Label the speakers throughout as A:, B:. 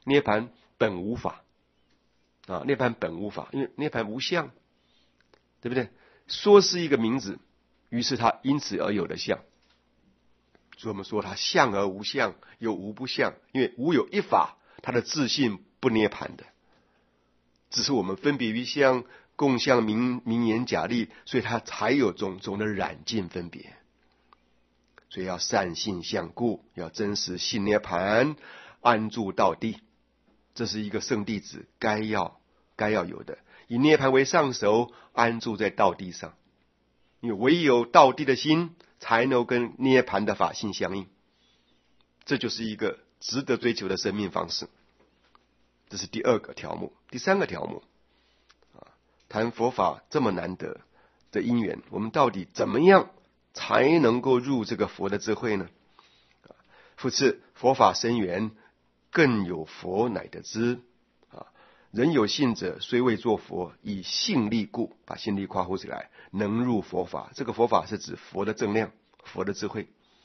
A: 涅槃本无法啊，涅槃本无法，因为涅槃无相，对不对？说是一个名字，于是它因此而有的相。所以我们说它相而无相，有无不相，因为无有一法，它的自性不涅槃的，只是我们分别于相，共相名言假立，所以它才有种种的染尽分别。所以要善信相故，要真实信涅槃，安住道地，这是一个圣弟子该要有的，以涅槃为上首，安住在道地上。因为唯有道地的心才能跟涅槃的法性相应，这就是一个值得追求的生命方式。这是第二个条目。第三个条目谈佛法这么难得的因缘，我们到底怎么样才能够入这个佛的智慧呢？复次，佛法深远，更有佛乃得知。人有信者，虽未作佛，以信力故，把信力括弧起来，能入佛法。这个佛法是指佛的正量，佛的智慧。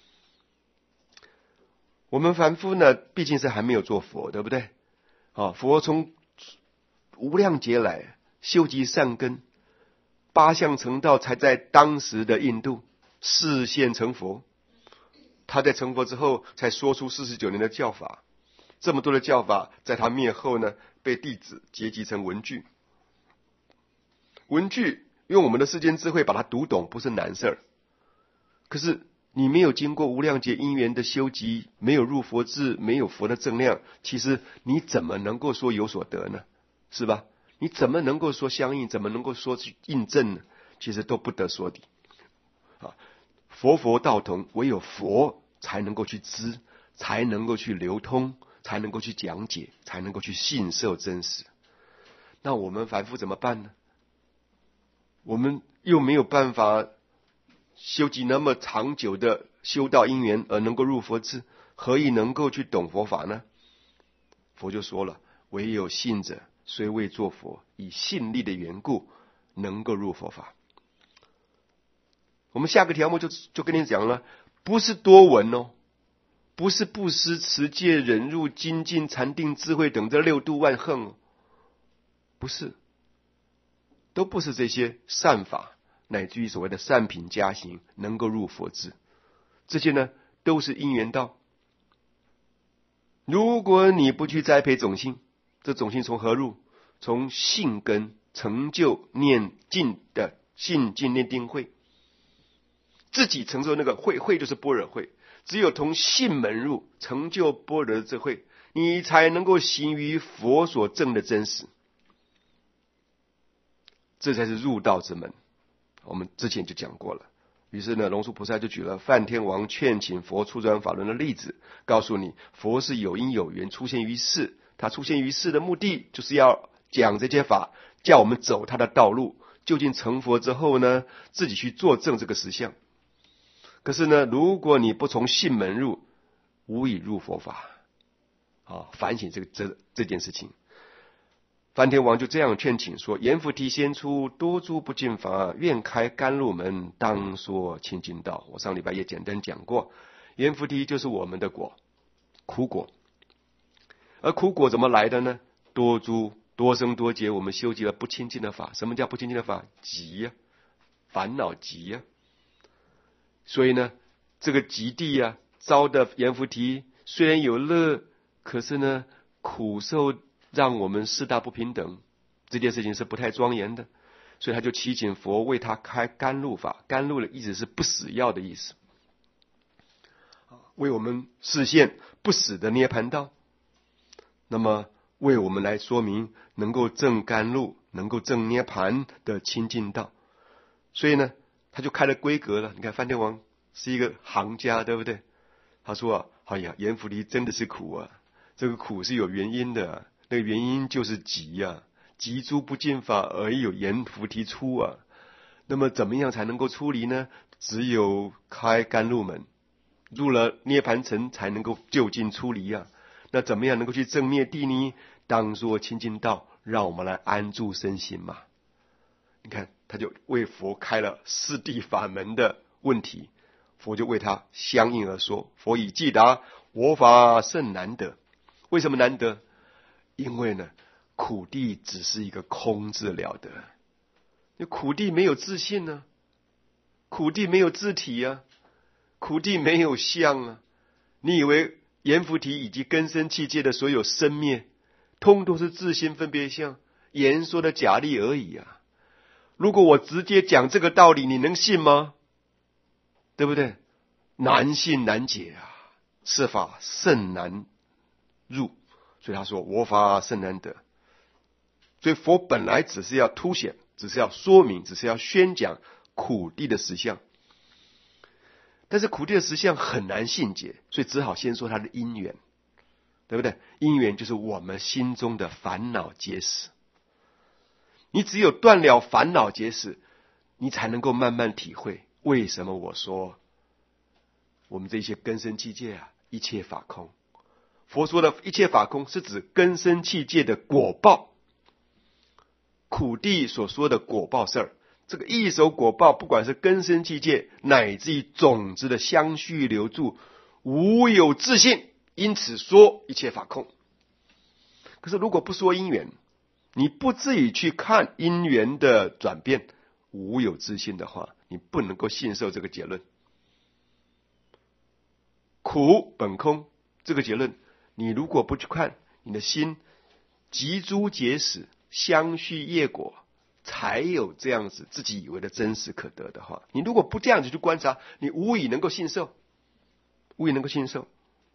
A: 我们凡夫呢，毕竟是还没有做佛，对不对？佛从无量劫来修集善根，八相成道，才在当时的印度示现成佛。他在成佛之后，才说出49年的教法。这么多的教法，在他灭后呢，被弟子结集成文句。文句用我们的世间智慧把它读懂，不是难事儿。可是你没有经过无量劫因缘的修集，没有入佛智，没有佛的正量，其实你怎么能够说有所得呢？是吧？你怎么能够说相应？怎么能够说去印证呢？其实都不得说的。佛道同，唯有佛才能够去知，才能够去流通，才能够去讲解，才能够去信受真实。那我们凡夫怎么办呢？我们又没有办法修集那么长久的修道因缘而能够入佛智，何以能够去懂佛法呢？佛就说了，唯有信者，虽未作佛，以信力的缘故，能够入佛法。我们下个条目就跟你讲了，不是多闻哦，不是布施、持戒、忍辱、精进、禅定、智慧等这6度万行哦，不是，都不是这些善法，乃至于所谓的善品加行能够入佛智。这些呢，都是因缘道。如果你不去栽培种性，这种性从何入？从信根成就念尽的信尽念定慧，自己成就那个慧就是般若慧。只有从信门入，成就般若的智慧，你才能够行于佛所证的真实，这才是入道之门。我们之前就讲过了。于是呢，龙树菩萨就举了梵天王劝请佛出转法轮的例子，告诉你佛是有因有缘出现于世，他出现于世的目的就是要讲这些法，叫我们走他的道路。究竟成佛之后呢，自己去作证这个实相。可是呢，如果你不从信门入，无以入佛法。反省这件事情。梵天王就这样劝请说：阎浮提先出，多诸不净法，愿开甘露门，当说清净道。我上礼拜也简单讲过，阎浮提就是我们的果，苦果。而苦果怎么来的呢？多生多劫，我们修集了不清净的法。什么叫不清净的法？集呀，烦恼集呀。所以呢，这个极地啊，遭的阎浮提虽然有乐，可是呢，苦受让我们四大不平等，这件事情是不太庄严的。所以他就祈请佛为他开甘露法。甘露的意思是不死药的意思，为我们示现不死的涅槃道。那么为我们来说明能够证甘露，能够证涅槃的清净道。所以呢，他就开了规格了。你看梵天王是一个行家，对不对？他说哎呀，阎浮提真的是苦啊，这个苦是有原因的，那个原因就是集啊，集诸不净法而有阎浮提出啊。那么怎么样才能够出离呢？只有开甘露门，入了涅槃城才能够就近出离啊。那怎么样能够去证灭地呢？当说清净道，让我们来安住身心嘛。你看，他就为佛开了四谛法门的问题，佛就为他相应而说。佛以记答：我法甚难得。为什么难得？ 因为呢，苦地只是一个空字了得，因为苦地没有自性呢、苦地没有自体啊，苦地没有相啊。你以为阎浮提以及根生器界的所有生灭，通都是自心分别相，言说的假力而已啊。如果我直接讲这个道理，你能信吗？对不对？难信难解啊，是法甚难入。所以他说我法甚难得。所以佛本来只是要凸显，只是要说明，只是要宣讲苦地的实相。但是苦地的实相很难信解，所以只好先说它的因缘，对不对？因缘就是我们心中的烦恼结使。你只有断了烦恼结使，你才能够慢慢体会为什么我说我们这些根生器界啊，一切法空。佛说的一切法空是指根生器界的果报，苦地所说的果报事儿，这个一手果报，不管是根生器界乃至于种子的相续流注，无有自性，因此说一切法空。可是如果不说因缘，你不自己去看因缘的转变，无有自性的话，你不能够信受这个结论。苦本空这个结论，你如果不去看，你的心集诸结使，相续业果，才有这样子自己以为的真实可得的话，你如果不这样子去观察，你无以能够信受，无以能够信受。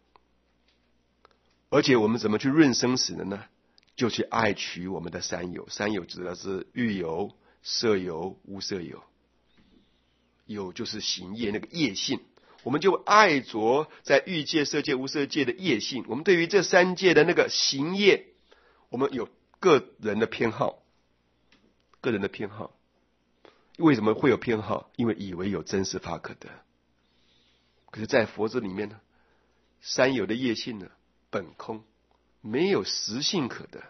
A: 而且我们怎么去润生死的呢？就去爱取我们的三有，三有指的是欲有、色有、无色有。有就是行业那个业性，我们就爱着在欲界、色界、无色界的业性。我们对于这三界的那个行业，我们有个人的偏好，个人的偏好。为什么会有偏好？因为以为有真实法可得。可是在佛这里面呢，三有的业性呢，本空，没有实性可得。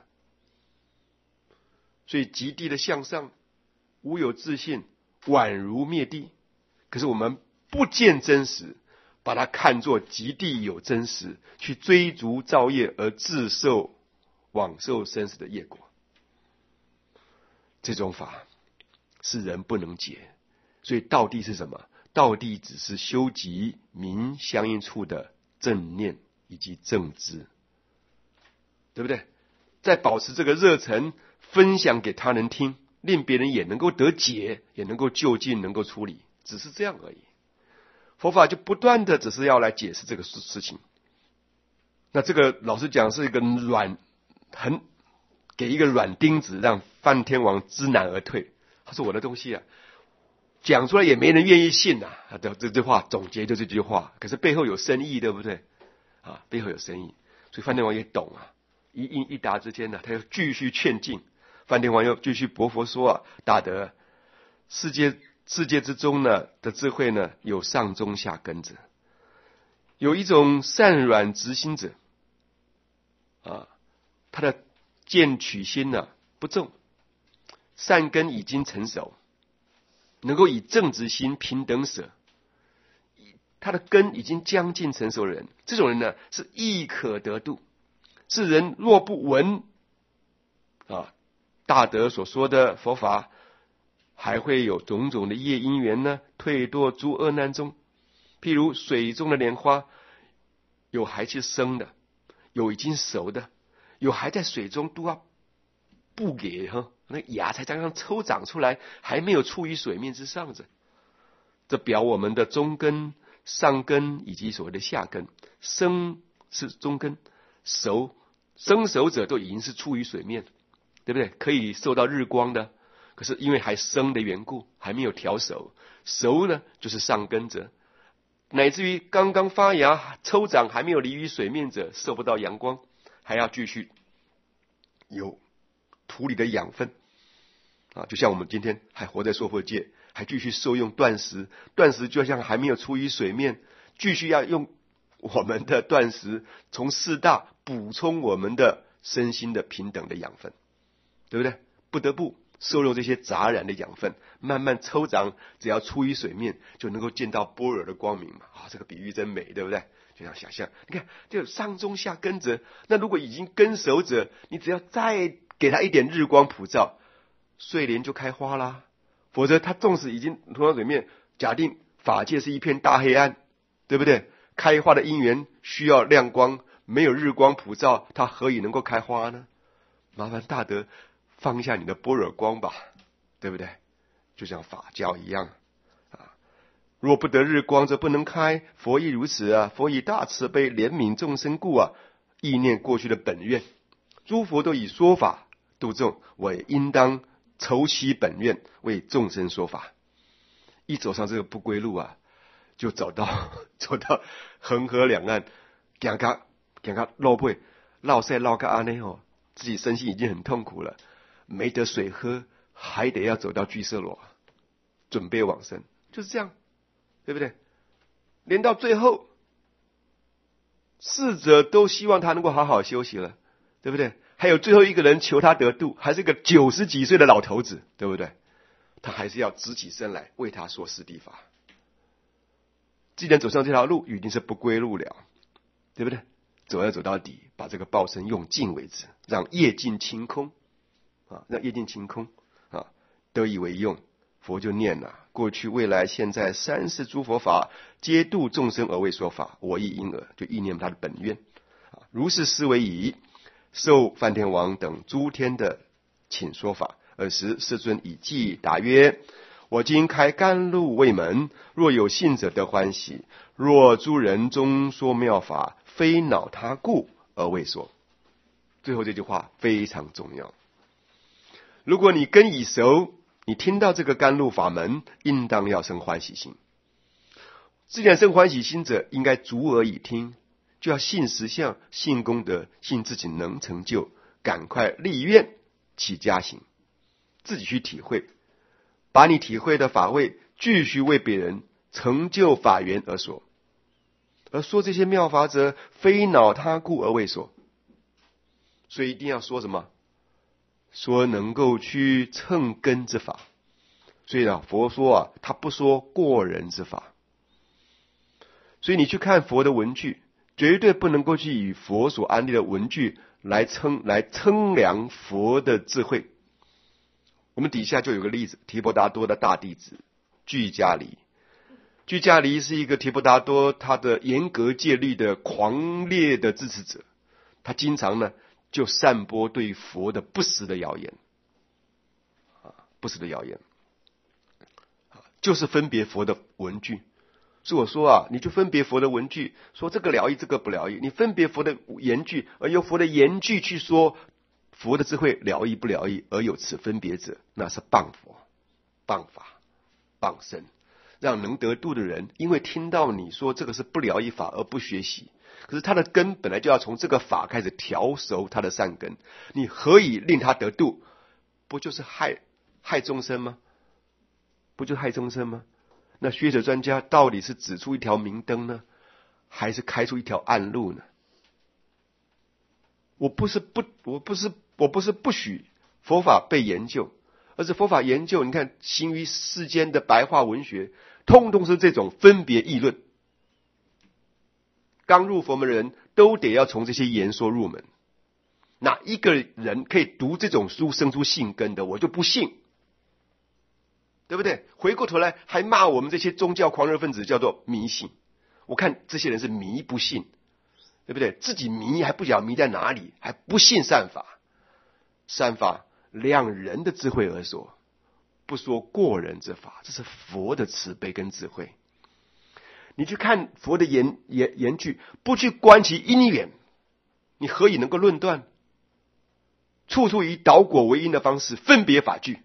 A: 所以极地的向上，无有自性，宛如灭地。可是我们不见真实，把它看作极地有真实，去追逐造业而自受往受生死的业果。这种法是人不能解。所以道地是什么？道地只是修集明相应处的正念以及正知，对不对？再保持这个热忱，分享给他人听，令别人也能够得解，也能够就近，能够处理，只是这样而已。佛法就不断的只是要来解释这个事情。那这个老实讲是一个给一个软钉子，让梵天王知难而退。他说我的东西啊，讲出来也没人愿意信啊。这句话总结就这句话，可是背后有深意，对不对？啊，背后有深意，所以梵天王也懂啊。一应一答之间呢，他又继续劝进。梵天王又继续驳佛说啊，大德，世界之中呢的智慧呢，有上中下根者，有一种善软直心者啊，他的见取心呢不重，善根已经成熟，能够以正直心平等舍，他的根已经将近成熟的人，这种人呢是亦可得度。是人若不闻啊大德所说的佛法，还会有种种的业因缘呢，退堕诸恶难中。譬如水中的莲花，有还是生的，有已经熟的，有还在水中都要不给那芽才刚刚抽长出来，还没有处于水面之上着。这表我们的中根、上根以及所谓的下根。生是中根，生熟者都已经是处于水面，对不对？可以受到日光的，可是因为还生的缘故，还没有调熟。熟呢，就是上根者，乃至于刚刚发芽、抽长还没有离于水面者，受不到阳光，还要继续有土里的养分啊。就像我们今天还活在娑婆界，还继续受用断食，断食就像还没有出于水面，继续要用我们的断食从四大补充我们的身心的平等的养分，对不对？不得不受用这些杂染的养分，慢慢抽长，只要出于水面就能够见到般若的光明嘛。这个比喻真美，对不对？ 就这样想象，你看，就上中下根着。那如果已经根熟者，你只要再给它一点日光普照，睡莲就开花啦。否则，它纵使已经土壤里面，假定法界是一片大黑暗，对不对？开花的因缘需要亮光，没有日光普照，它何以能够开花呢？麻烦大德放一下你的般若光吧，对不对？就像法教一样啊，若不得日光，则不能开。佛亦如此啊！佛以大慈悲怜悯众生故啊，意念过去的本愿。诸佛都以说法度众，我也应当酬其本愿，为众生说法。一走上这个不归路啊，就走到恒河两岸，行到路尾，绕赛绕个安内哦，自己身心已经很痛苦了，没得水喝，还得要走到居舍罗，准备往生，就是这样，对不对？连到最后，逝者都希望他能够好好休息了，对不对？还有最后一个人求他得度，还是个90几岁的老头子，对不对？他还是要直起身来为他说四谛法。既然走上这条路，已经是不归路了，对不对？走要走到底，把这个报身用尽为止，让业尽清空啊，让业尽清空啊，得以为用。佛就念了：过去、未来、现在三世诸佛法，皆度众生而为说法，我亦因而，就意念他的本愿啊。如是思维已，受梵天王等诸天的请说法。尔时世尊以偈答曰：我今开甘露为门，若有信者得欢喜。若诸人中说妙法，非恼他故而为说。最后这句话非常重要。如果你根已熟，你听到这个甘露法门，应当要生欢喜心。既然生欢喜心者，应该足耳以听，就要信实相、信功德、信自己能成就，赶快立愿起家行，自己去体会，把你体会的法味继续为别人成就法缘而说。而说这些妙法者，非恼他故而为说。所以一定要说什么？说能够去乘根之法。所以啊，佛说啊，他不说过人之法。所以你去看佛的文句，绝对不能够去以佛所安立的文句来称量佛的智慧。我们底下就有个例子，提婆达多的大弟子俱迦离。俱迦离是一个提婆达多他的严格戒律的狂烈的支持者，他经常呢就散播对佛的不实的谣言，不实的谣言，就是分别佛的文句。所以我说啊，你就分别佛的文句，说这个了义，这个不了义。你分别佛的言句，而由佛的言句去说佛的智慧了义不了义，而有此分别者，那是谤佛、谤法、谤身，让能得度的人因为听到你说这个是不了义法而不学习。可是他的根本来就要从这个法开始调熟他的善根，你何以令他得度？不就是害众生吗？不就害众生吗？那学者专家到底是指出一条明灯呢，还是开出一条暗路呢？我不是不许佛法被研究，而是佛法研究，你看行于世间的白话文学，通通是这种分别议论。刚入佛门的人都得要从这些言说入门。哪一个人可以读这种书生出信根的，我就不信，对不对？回过头来还骂我们这些宗教狂热分子叫做迷信。我看这些人是迷不信，对不对？自己迷还不晓得迷在哪里，还不信善法。善法量人的智慧而说，不说过人之法，这是佛的慈悲跟智慧。你去看佛的言句，不去观其因缘，你何以能够论断？处处以导果为因的方式分别法句，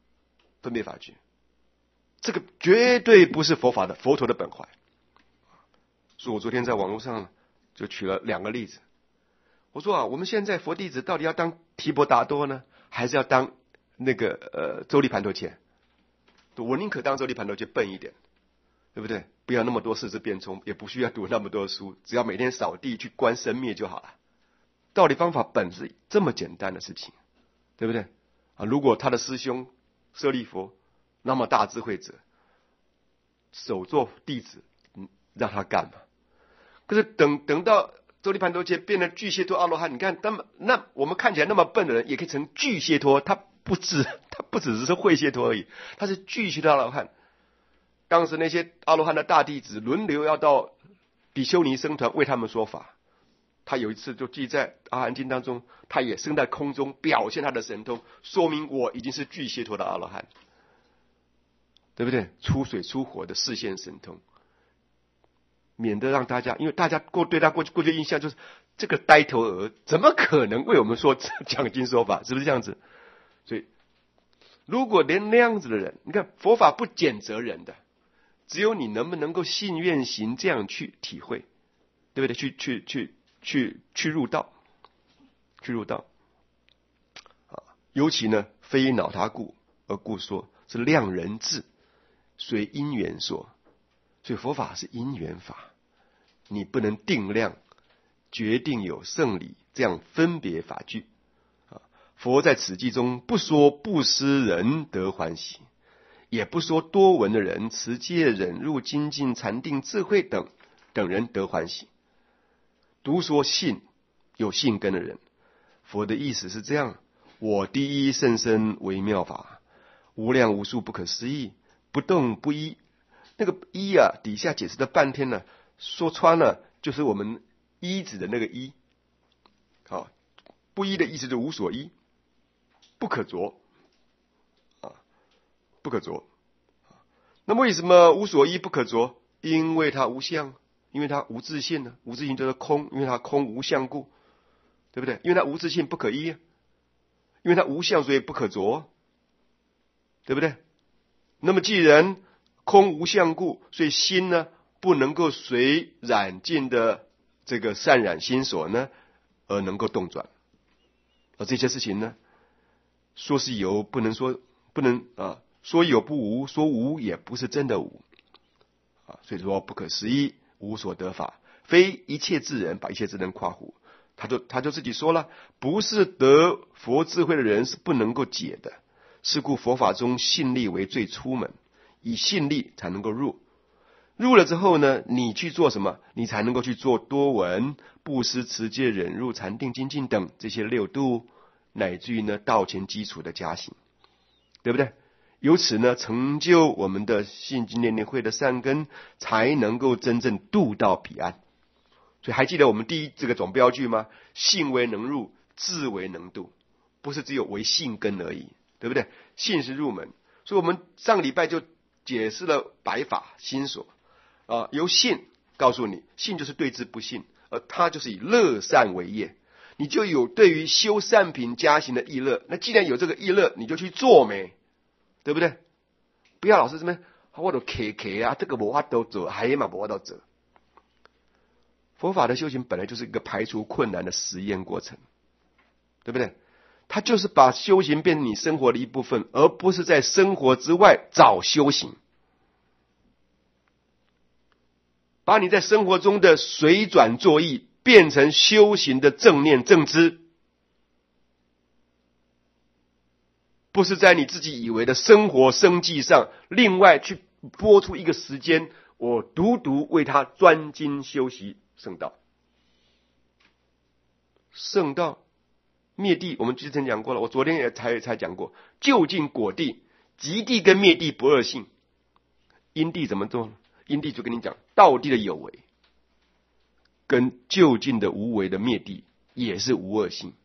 A: 这个绝对不是佛陀的本怀。所以我昨天在网络上就举了2个例子。我说啊，我们现在佛弟子到底要当提婆达多呢，还是要当那个周利盘陀伽？我宁可当周利盘陀伽笨一点，对不对？不要那么多世智辩聪，也不需要读那么多书，只要每天扫地去观生灭就好了。道理方法本是这么简单的事情，对不对？如果他的师兄舍利佛那么大智慧者，手做弟子，让他干嘛？ 可是等到周利盘多切变成巨蟹托阿罗汉，你看那我们看起来那么笨的人也可以成巨蟹托，他不只是会蟹托而已，他是巨蟹托阿罗汉。当时那些阿罗汉的大弟子轮流要到比丘尼僧团为他们说法。他有一次就记在阿含经当中，他也升在空中表现他的神通，说明我已经是巨蟹托的阿罗汉，对不对？出水出火的视线神通，免得让大家，因为大家对他过去印象就是这个呆头鹅怎么可能为我们说讲经说法，是不是这样子？所以如果连那样子的人，你看佛法不谴责人的，只有你能不能够信愿行这样去体会，对不对？去入道，尤其呢，非恼他故而故说，是量人智，随因缘说。所以佛法是因缘法，你不能定量决定有圣理这样分别法句。佛在此记中不说布施人得欢喜，也不说多闻的人持戒忍辱精进禅定智慧等人得欢喜，独说信有信根的人。佛的意思是这样：我第一甚深微妙法，无量无数不可思议，不动不依。那个依啊，底下解释了半天呢，说穿了就是我们依止的那个依。好，不依的意思就无所依，不可着不可着。那么为什么无所依不可着？因为它无相，因为它无自性呢。无自性就是空，因为它空无相故，对不对？因为它无自性不可依，因为它无相，所以不可着，对不对？那么既然空无相故，所以心呢不能够随染尽的这个散染心所呢而能够动转。而这些事情呢，说是有，不能说说有不无，说无也不是真的无所以说不可思议，无所得法，非一切智人，把一切智人夸胡。他就自己说了，不是得佛智慧的人是不能够解的。是故佛法中信力为最初门，以信力才能够入了之后呢，你去做什么？你才能够去做多闻、布施、持戒、忍辱、禅定、精进等这些六度，乃至于呢道前基础的加行，对不对？由此呢，成就我们的信经念念会的善根，才能够真正渡到彼岸。所以还记得我们第一这个总标句吗？信为能入，智为能渡，不是只有为信根而已，对不对？信是入门，所以我们上个礼拜就解释了百法心所由信告诉你，信就是对治不信，而它就是以乐善为业，你就有对于修善品加行的意乐。那既然有这个意乐，你就去做没，对不对？不要老是这么我都这个没法都做，还嘛没法都做。佛法的修行本来就是一个排除困难的实验过程，对不对？它就是把修行变成你生活的一部分，而不是在生活之外找修行。把你在生活中的随转作意变成修行的正念正知，不是在你自己以为的生活生计上另外去拨出一个时间，我独为他专精修习圣道。圣道灭地，我们之前讲过了，我昨天也才讲过，究竟果地、极地跟灭地不二性。因地怎么做呢？因地就跟你讲，道地的有为跟究竟的无为的灭地也是无二性。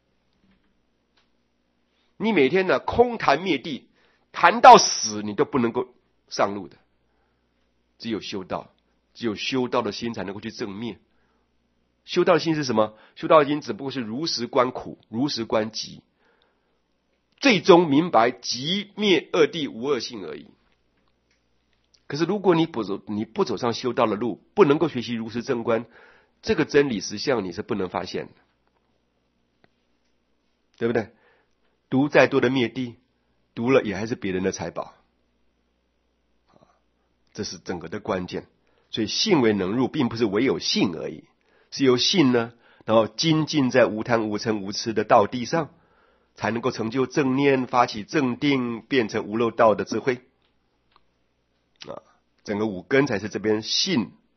A: 你每天呢空谈灭地，谈到死你都不能够上路的。只有修道，只有修道的心才能够去正灭。修道的心是什么？修道的心只不过是如实观苦，如实观集，最终明白极灭二谛无二性而已。可是如果你不走上修道的路，不能够学习如实正观，这个真理实相你是不能发现的，对不对？读再多的灭地，读了也还是别人的财宝，这是整个的关键。所以信为能入，并不是唯有信而已，是由信呢，然后精进在无贪无嗔无痴的道地上，才能够成就正念，发起正定，变成无漏道的智慧整个五根才是这边信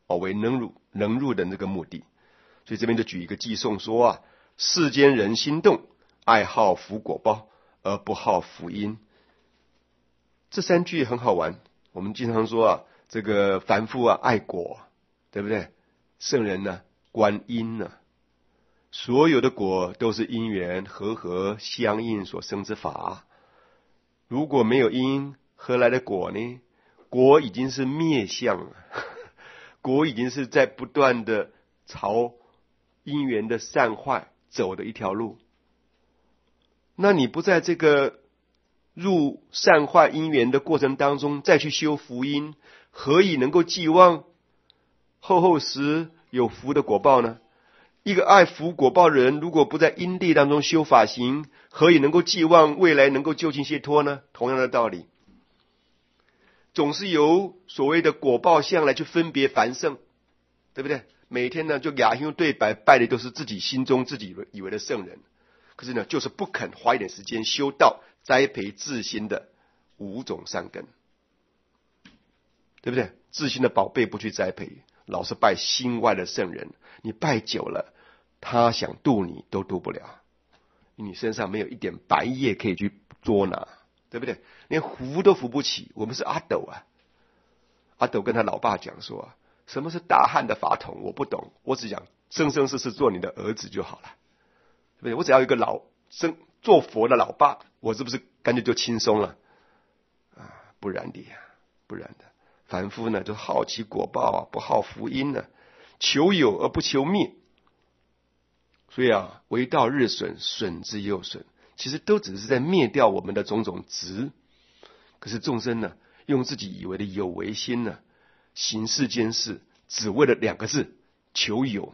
A: 为能入的那个目的。所以这边就举一个寄颂说啊，世间人心动，爱好福果报，而不好福因。这三句很好玩。我们经常说啊，这个凡夫啊爱果，对不对？圣人呢观因呢，所有的果都是因缘和合相应所生之法。如果没有因，何来的果呢？果已经是灭相了，果已经是在不断的朝因缘的善坏走的一条路。那你不在这个入善坏因缘的过程当中再去修福因，何以能够寄望后时有福的果报呢？一个爱福果报的人，如果不在因地当中修法行，何以能够寄望未来能够究竟解脱呢？同样的道理，总是由所谓的果报相来去分别凡圣，对不对？每天呢就雅兴对白，拜的都是自己心中自己以为的圣人，可是呢就是不肯花一点时间修道，栽培自心的五种善根，对不对？自心的宝贝不去栽培，老是拜心外的圣人，你拜久了，他想渡你都渡不了，你身上没有一点白叶可以去捉拿，对不对？连扶都扶不起。我们是阿斗啊，阿斗跟他老爸讲说啊，什么是大汉的法统我不懂，我只想生生世世做你的儿子就好了，对不对？我只要一个做佛的老爸，我是不是干脆就轻松了啊？不然的呀，不然的。凡夫呢就好其果报啊，不好福因呢，求有而不求灭。所以啊，为道日损，损之又损，其实都只是在灭掉我们的种种执。可是众生呢，用自己以为的有为心呢，行世间事，只为了两个字，求有。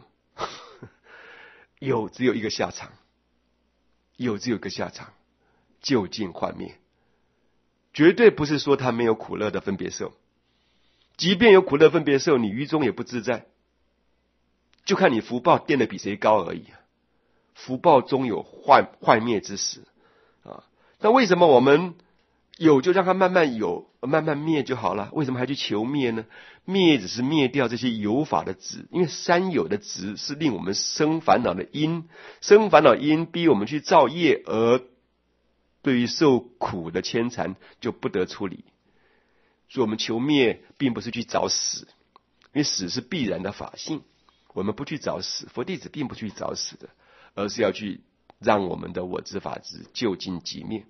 A: 有只有一个下场，有只有一个下场，究竟幻灭。绝对不是说他没有苦乐的分别受，即便有苦乐分别受，你于中也不自在，就看你福报垫得比谁高而已。福报终有幻灭之时啊！那为什么我们有就让它慢慢有，慢慢灭就好了？为什么还去求灭呢？灭只是灭掉这些有法的执，因为三有的执是令我们生烦恼的因，生烦恼因逼我们去造业，而对于受苦的牵缠就不得出离。所以我们求灭并不是去找死，因为死是必然的法性，我们不去找死，佛弟子并不去找死的，而是要去让我们的我执法执究竟寂灭。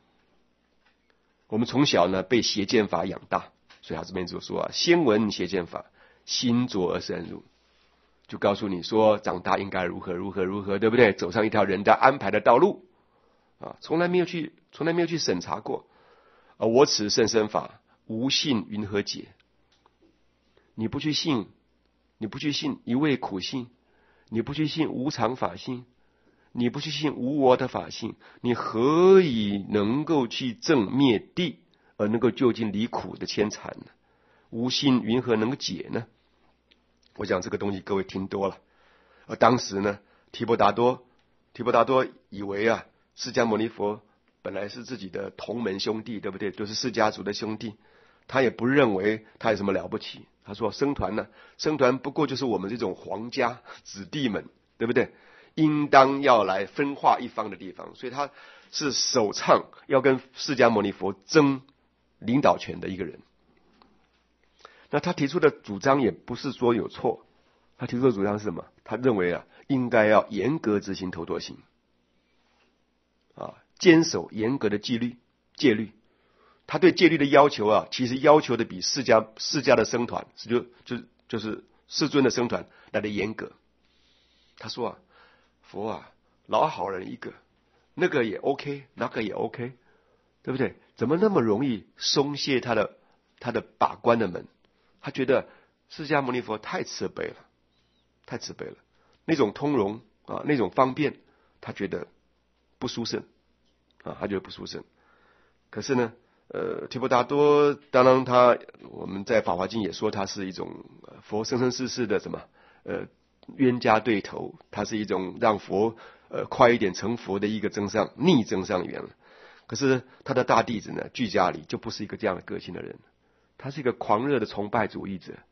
A: 我们从小呢被邪见法养大，所以他这边就说啊，先闻邪见法，心着而深入，就告诉你说长大应该如何如何如何，对不对？走上一条人家安排的道路啊，从来没有去审查过。我此甚深法，无信云何解？你不去信，一味苦信，你不去信无常法性，你不去信无我的法性，你何以能够去证灭地，而能够究竟离苦的牵缠呢？无信云何能解呢？我讲这个东西各位听多了。而当时呢，提婆达多以为啊，释迦牟尼佛本来是自己的同门兄弟，对不对？都是释迦族的兄弟，他也不认为他有什么了不起。他说僧团呢，僧团不过就是我们这种皇家子弟们，对不对？应当要来分化一方的地方，所以他是首倡要跟释迦牟尼佛争领导权的一个人。那他提出的主张也不是说有错，他提出的主张是什么？他认为啊，应该要严格执行头陀行啊，坚守严格的戒律。他对戒律的要求啊，其实要求的比释迦的僧团就是世尊的僧团来的严格。他说啊，佛啊，老好人一个，那个也 OK， 那个也 OK， 对不对？怎么那么容易松懈他的把关的门？他觉得释迦牟尼佛太慈悲了，那种通融啊，那种方便，他觉得不殊胜啊，可是呢，提婆达多当然我们在《法华经》也说他是一种佛生生世世的什么冤家对头，他是一种让佛快一点成佛的一个逆增上缘了。可是他的大弟子呢，俱迦里就不是一个这样的个性的人，他是一个狂热的崇拜主义者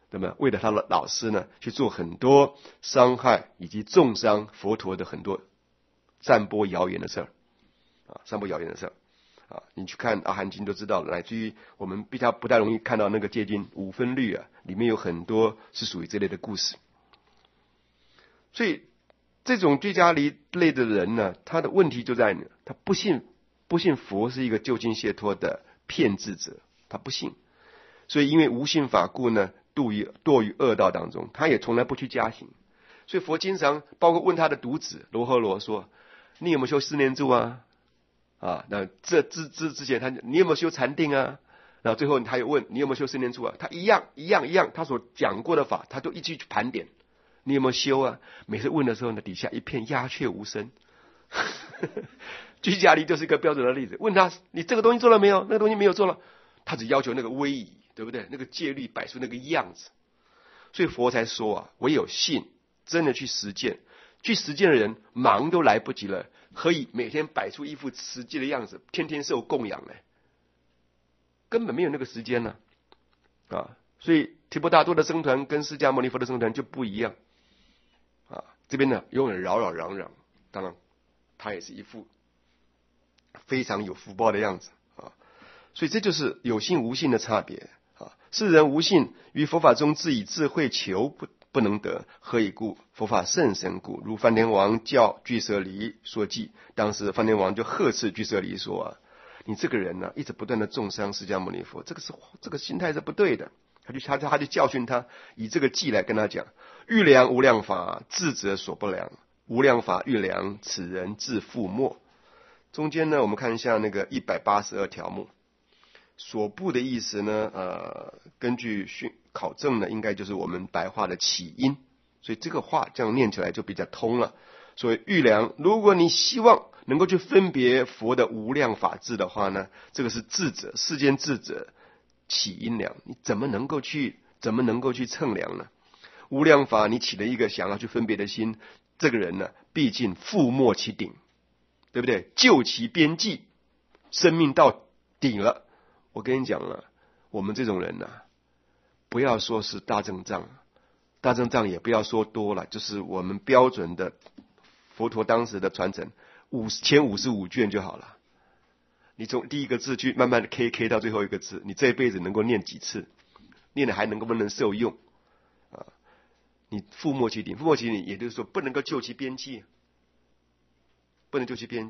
A: 对吗？为了他的老师呢，去做很多伤害以及重伤佛陀的很多散播谣言的事儿散播谣言的事儿你去看阿含经都知道了，乃至于我们比较不太容易看到那个戒经五分律里面有很多是属于这类的故事。所以这种居家离类的人呢，他的问题就在他不信佛是一个究竟解脱的骗智者，他不信，所以因为无信法故呢，堕于恶道当中，他也从来不去加行。所以佛经常包括问他的独子罗诃罗说：“你有没有修四念住啊？”那这之前你有没有修禅定啊？然后最后他又问你有没有修四念住啊？他一样，他所讲过的法，他都一直去盘点。你有没有修啊？每次问的时候呢，底下一片鸦雀无声。居家离就是一个标准的例子。问他你这个东西做了没有？那个东西没有做了，他只要求那个威仪，对不对？那个戒律摆出那个样子。所以佛才说唯有信，真的去实践。去实践的人忙都来不及了，何以每天摆出一副实际的样子，天天受供养呢？根本没有那个时间呢所以提婆达多的僧团跟释迦牟尼佛的僧团就不一样这边呢永远扰攘，当然他也是一副非常有福报的样子所以这就是有信无信的差别世人无信，于佛法中自以智慧求不能得，何以故？佛法甚深故。如梵天王教俱舍离说记，当时梵天王就呵斥俱舍离说你这个人一直不断的重伤释迦牟尼佛，这个心态是不对的。他就教训他，以这个记来跟他讲：欲量无量法，智者所不量；无量法欲量，此人自覆没。中间呢，我们看一下那个182条目。所不的意思呢，根据考证呢，应该就是我们白话的起因，所以这个话这样念起来就比较通了。所以欲量，如果你希望能够去分别佛的无量法智的话呢，这个是智者，世间智者起因量，你怎么能够去称量呢？无量法，你起了一个想要去分别的心，这个人呢，毕竟覆没其顶，对不对？就其边际，生命到顶了。我跟你讲了，我们这种人不要说是大正藏也不要说多了，就是我们标准的佛陀当时的传承前55卷就好了。你从第一个字去慢慢的 K 到最后一个字，你这一辈子能够念几次？念的还不能受用你覆没其顶，也就是说不能够就其边际，对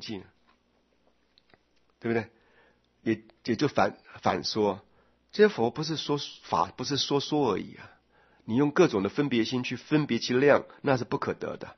A: 不对？也就反说，这些佛不是说法，不是说而已你用各种的分别心去分别其量，那是不可得的。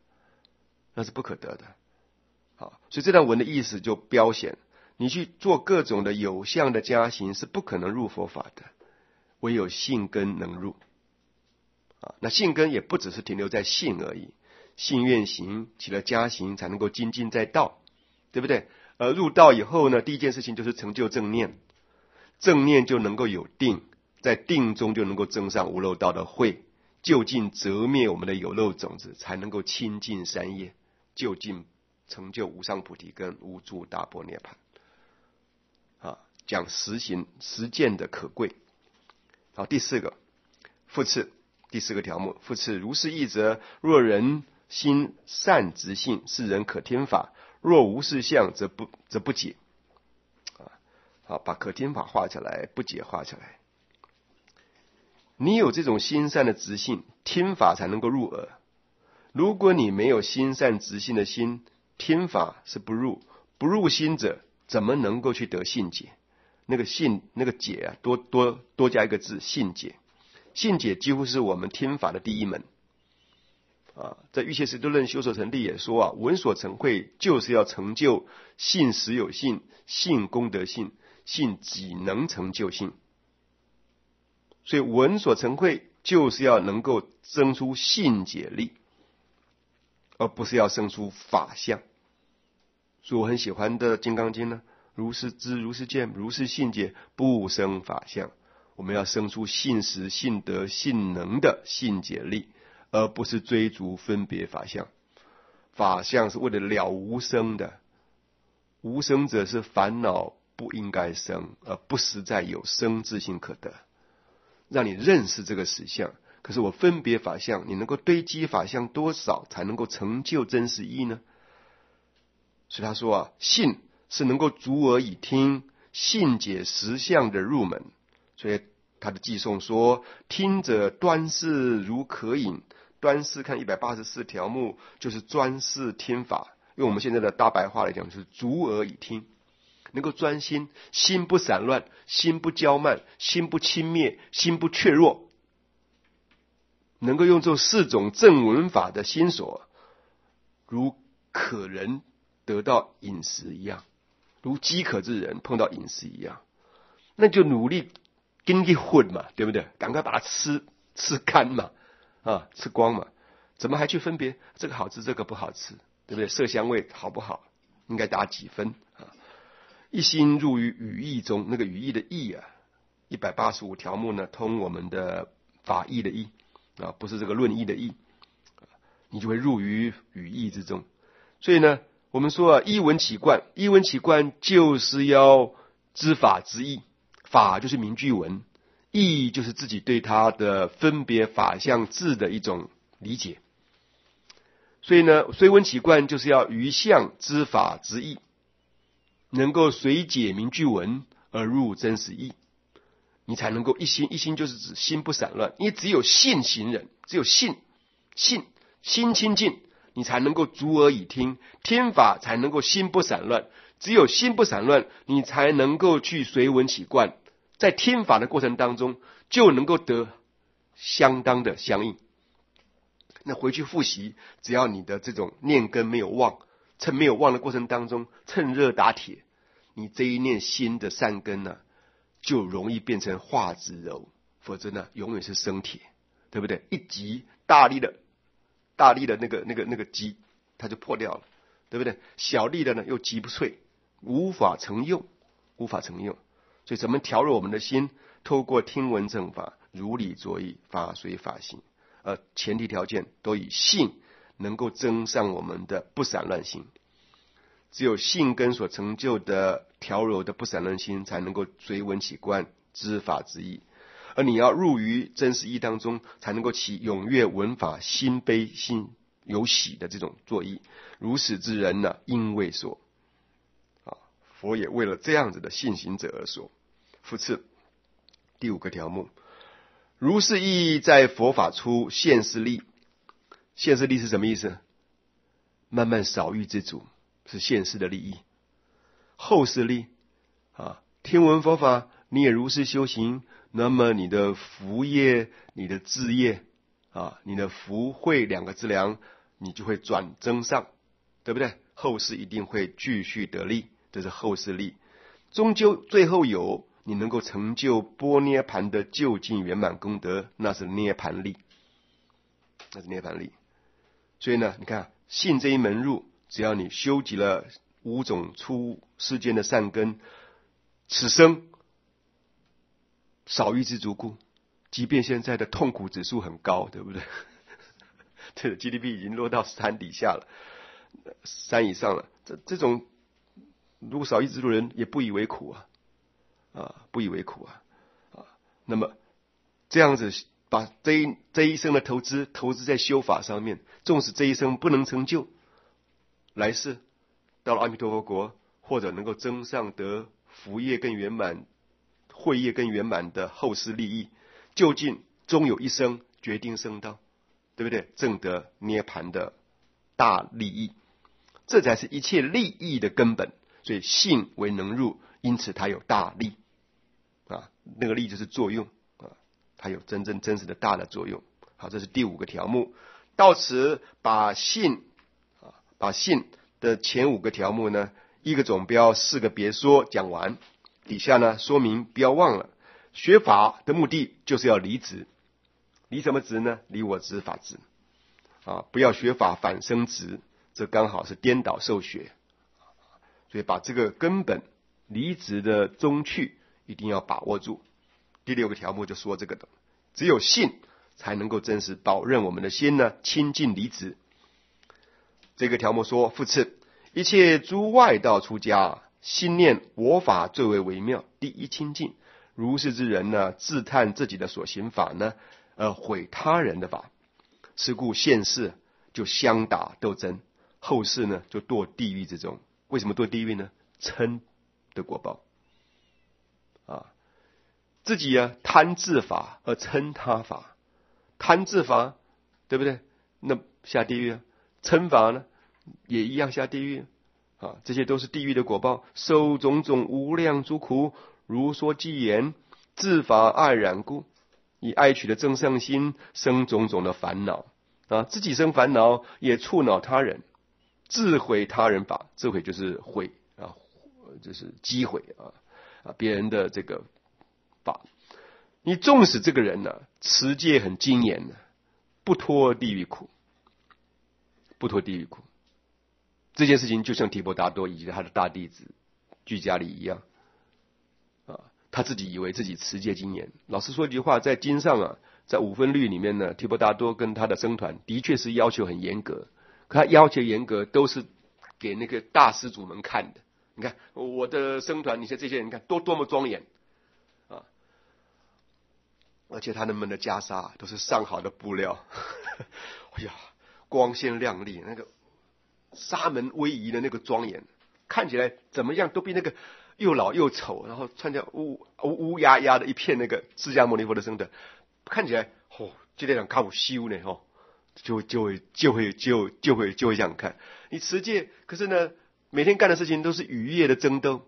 A: 好，所以这段文的意思就标显，你去做各种的有相的加行是不可能入佛法的，唯有信根能入那信根也不只是停留在信而已，信愿行起了加行，才能够精进在道，对不对？而入道以后呢，第一件事情就是成就正念，正念就能够有定，在定中就能够增上无漏道的慧，究竟折灭我们的有漏种子，才能够清净三业，究竟成就无上菩提跟无住大般涅槃讲实践的可贵。好，第四个复次，第四个条目，复次如是义则，若人心善直性，是人可听法；若无是相，则不解好，把可听法画起来，不解画起来。你有这种心善的直性，听法才能够入耳。如果你没有心善直性的心，听法是不入心者，怎么能够去得信解？那个信那个解多加一个字，信解。信解几乎是我们听法的第一门在欲界十度论修所成立也说闻所成慧就是要成就信实有信，信功德信，信己能成就信。所以闻所成慧就是要能够生出信解力，而不是要生出法相。所以我很喜欢的金刚经呢，如是知如是见如是信解，不生法相。我们要生出信实信德信能的信解力，而不是追逐分别法相。法相是为了了无生的，无生者是烦恼不应该生，而不实在有生之心可得。让你认识这个实相， 可是我分别法相，你能够堆积法相多少才能够成就真实义呢？所以他说啊，信是能够足而以听，信解实相的入门。所以他的寄颂说，听者端视如可饮。端视看184条目，就是专视听法，用我们现在的大白话来讲，就是足而以听，能够专心，心不散乱，心不骄慢，心不轻蔑，心不怯弱，能够用这4种正文法的心所，如可人得到饮食一样，如饥渴之人碰到饮食一样，那就努力跟一混嘛，对不对？赶快把它吃干嘛，吃光嘛，怎么还去分别这个好吃这个不好吃，对不对？色香味好不好，应该打几分啊？一心入于语义中，那个语义的义啊，185条目呢，通我们的法义的义啊，不是这个论义的义，你就会入于语义之中。所以呢，我们说啊，依文起观，依文起观就是要知法知义，法就是名句文，义就是自己对它的分别法相智的一种理解。所以呢，随文起观就是要于相知法知义，能够随解名句文而入真实义，你才能够一心。一心就是指心不散乱，因为只有信行人，只有心心清净，你才能够足而以听，听法才能够心不散乱。只有心不散乱，你才能够去随文起观，在听法的过程当中就能够得相当的相应。那回去复习，只要你的这种念根没有忘，趁没有忘的过程当中趁热打铁，你这一念心的善根呢，就容易变成化之柔，否则呢永远是生铁，对不对？一击大力的那个击，它就破掉了，对不对？小力的呢又击不碎，无法成用。所以怎么调柔我们的心？透过听闻正法，如理作意，法随法行。前提条件都以信能够增上我们的不散乱心，只有信根所成就的调柔的不散乱心，才能够随文起观，知法知义。而你要入于真实义当中，才能够起踊跃闻法，心悲心有喜的这种作意。如此之人呢，因为说佛也为了这样子的信行者而说。复次，第5个条目，如是义在佛法出现世力。现世力是什么意思？慢慢少欲之足是现世的利益。后世力听闻佛法，你也如是修行，那么你的福业、你的智业你的福慧2个资粮，你就会转增上，对不对？后世一定会继续得利，这是后世力。终究最后有你能够成就般涅盘的究竟圆满功德，那是涅盘力，所以呢，你看信这一门入，只要你修集了5种出世间的善根，此生少欲之足故，即便现在的痛苦指数很高，对不对？这个 GDP 已经落到3底下了，3以上了，这种如果少欲之足人也不以为苦那么这样子把这一生的投资在修法上面，纵使这一生不能成就，来世到了阿弥陀佛国，或者能够增上得福业更圆满、慧业更圆满的后世利益，究竟终有一生决定升道，对不对？证得涅盘的大利益，这才是一切利益的根本。所以信为能入，因此它有大利那个利就是作用它有真实的大的作用。好，这是第5个条目。到此把信的前5个条目呢，1个总标4个别说讲完。底下呢说明不要忘了，学法的目的就是要离执。离什么执呢？离我执法执不要学法反生执，这刚好是颠倒受学。所以把这个根本离执的宗趣一定要把握住。第6个条目就说这个的，只有信才能够真实保任我们的心呢清净离执。这个条目说，复次，一切诸外道出家，心念我法最为微妙，第一清净。如是之人呢，自叹自己的所行法呢， 而毁他人的法。是故现世就相打斗争，后世呢就堕地狱之中。为什么堕地狱呢？嗔的果报自己贪自法而嗔他法，贪自法对不对？那下地狱嗔法呢也一样下地狱这些都是地狱的果报，受种种无量诸苦，如说偈言，自法爱染故，以爱取的正上心生种种的烦恼自己生烦恼，也触恼他人，自毁他人法。自毁就是毁就是击毁别人的这个法。你纵使这个人持戒很精严不脱地狱苦，不脱地狱苦。这件事情就像提婆达多以及他的大弟子居家里一样他自己以为自己持戒精严。老实说一句话，在经上在五分律里面呢，提婆达多跟他的僧团的确是要求很严格，可他要求严格都是给那个大施主们看的。你看我的僧团，你看这些人，你看多么庄严而且他们的袈裟都是上好的布料哎呀，光鲜亮丽，那个沙门威仪的那个庄严，看起来怎么样都比那个又老又丑，然后穿着乌压压的一片那个释迦牟尼佛的僧团看起来就这样靠修呢就会这样看。你持戒，可是呢每天干的事情都是与业的争斗，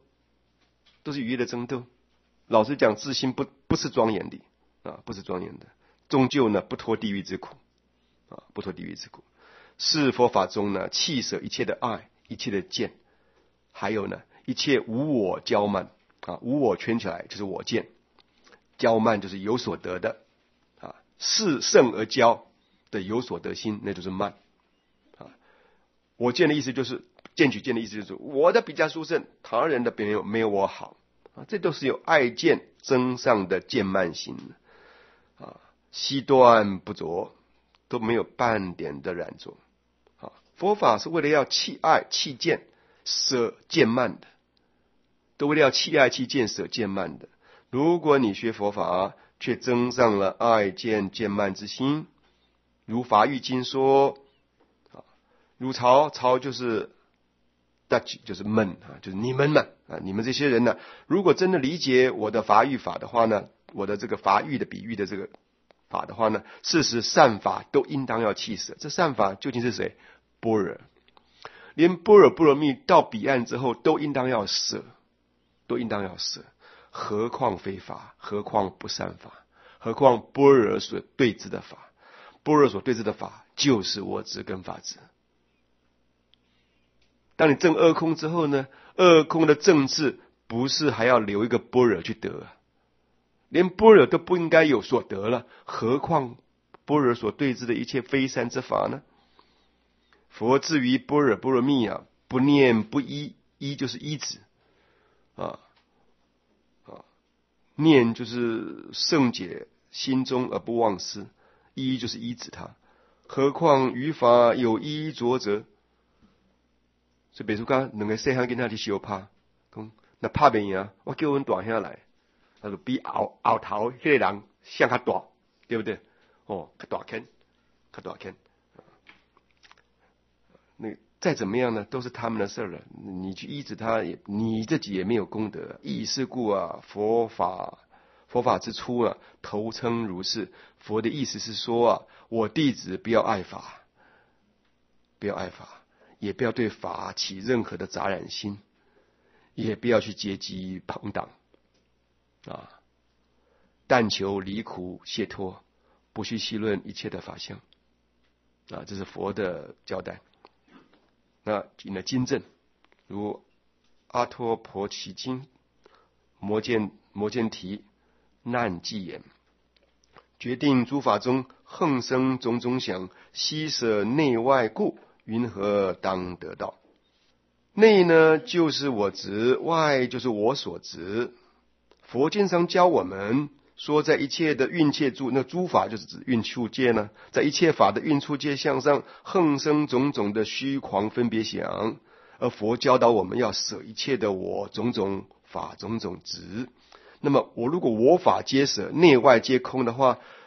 A: 老实讲，自心不是庄严的不是庄严的，终究呢不脱地狱之苦不脱地狱之苦。是佛法中呢弃舍一切的爱，一切的见，还有呢一切无我骄慢无我圈起来就是我见，骄慢就是有所得的是胜而骄的有所得心，那就是慢我见的意思就是见取见的意思就是我的比较殊胜，他人的没有我好这都是有爱见增上的见慢心悉断不着，都没有半点的染着佛法是为了要弃爱弃见舍见慢的，都为了要弃爱弃见舍见慢的。如果你学佛法却增上了爱见见慢之心，如法喻经说如曹就是就是们就是你们你们这些人呢，如果真的理解我的法喻法的话呢，我的这个法喻的比喻的这个法的话呢，事实善法都应当要弃舍。这善法究竟是谁？般若。连般若波罗蜜到彼岸之后都应当要舍，何况非法，何况不善法，何况般若所对治的法。般若所对治的法就是我执跟法执。当你证二空之后呢，二空的正治不是还要留一个般若去得连般若都不应该有所得了，何况般若所对治的一切非善之法呢？佛至于般若波罗蜜不念不依，依就是依止念就是圣解心中而不忘失，依就是依止它。何况于法有依着者，所以比如讲两个细汉囡仔去相拍，讲那拍袂赢，我叫阮大兄来，他就比后头迄个人像较大，对不对？较大圈。那再怎么样呢，都是他们的事了。你去依止他，你自己也没有功德。亦是故佛法之初头称如是。佛的意思是说我弟子不要爱法，也不要对法起任何的杂染心，也不要去结集朋党但求离苦解脱，不去细论一切的法相这是佛的交代。那引了经证，如阿托婆奇经、摩犍提难记言，决定诸法中横生种种想，悉舍内外故，云何当得道？内呢就是我执，外就是我所执。佛经上教我们说，在一切的蕴切住，那诸法就是指蕴处界呢，在一切法的蕴处界相上横生种种的虚狂分别想，而佛教导我们要舍一切的我种种法种种执。那么如果我法皆舍，内外皆空的话，